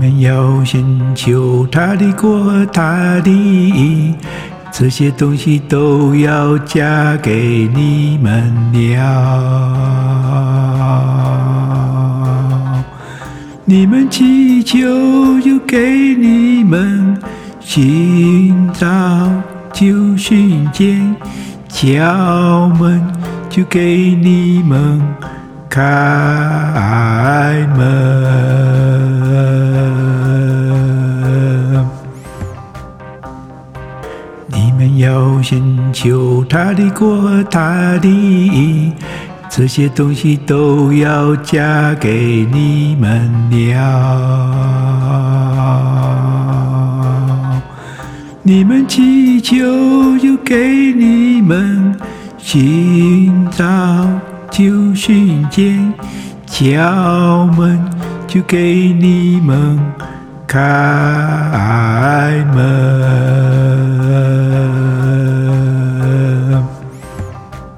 们要先求他的国，他的义，这些东西都要加给你们了。你们祈求，就给你们；寻找，就寻见；敲门，就给你们开门。你们要先求他的国，他的义，这些东西都要加给你们了。你们祈求，就给你们；寻找，就寻见；敲门，就给你们开